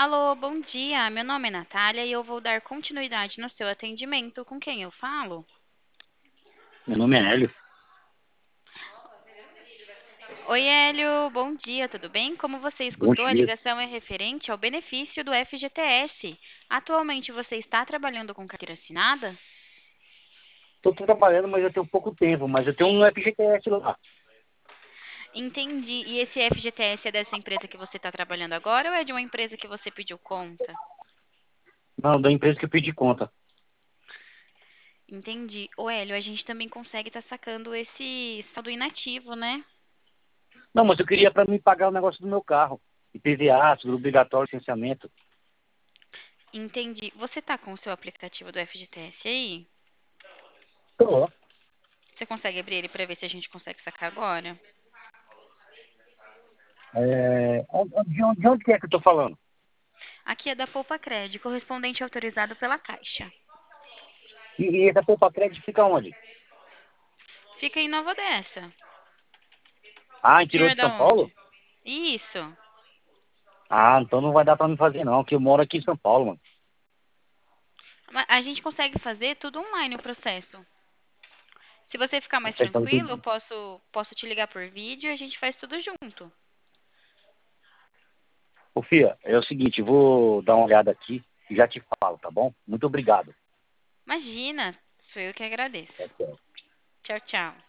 Alô, bom dia. Meu nome é Natália e eu vou dar continuidade no seu atendimento. Com quem eu falo? Meu nome é Hélio. Oi, Hélio. Bom dia, tudo bem? Como você Bom escutou, a dia. ligação é referente ao benefício do FGTS. Atualmente você está trabalhando com carteira assinada? Estou trabalhando, mas eu tenho pouco tempo. Mas eu tenho um FGTS lá. Entendi. E esse FGTS é dessa empresa que você está trabalhando agora ou é de uma empresa que você pediu conta? Não, da empresa que eu pedi conta. Entendi. Ô, Hélio, a gente também consegue estar sacando esse saldo inativo, né? Não, mas eu queria para me pagar o negócio do meu carro. IPVA, seguro obrigatório, licenciamento. Entendi. Você tá com o seu aplicativo do FGTS aí? Tô. Você consegue abrir ele para ver se a gente consegue sacar agora? De onde que é que eu tô falando? Aqui é da Poupa Cred, correspondente autorizado pela Caixa. E essa Poupa Crédito fica onde? Fica em Nova Odessa. Ah, O senhor interior é de da São Paulo? onde? Isso. Ah, então não vai dar para me fazer não, que eu moro aqui em São Paulo, mano. A gente consegue fazer tudo online o processo. Se você ficar mais Consegue fazer tranquilo, eu tudo. posso te ligar por vídeo e a gente faz tudo junto. Ô, Fia, é o seguinte, eu vou dar uma olhada aqui e já te falo, tá bom? Muito obrigado. Imagina, sou eu que agradeço. Tá certo. Tchau, tchau.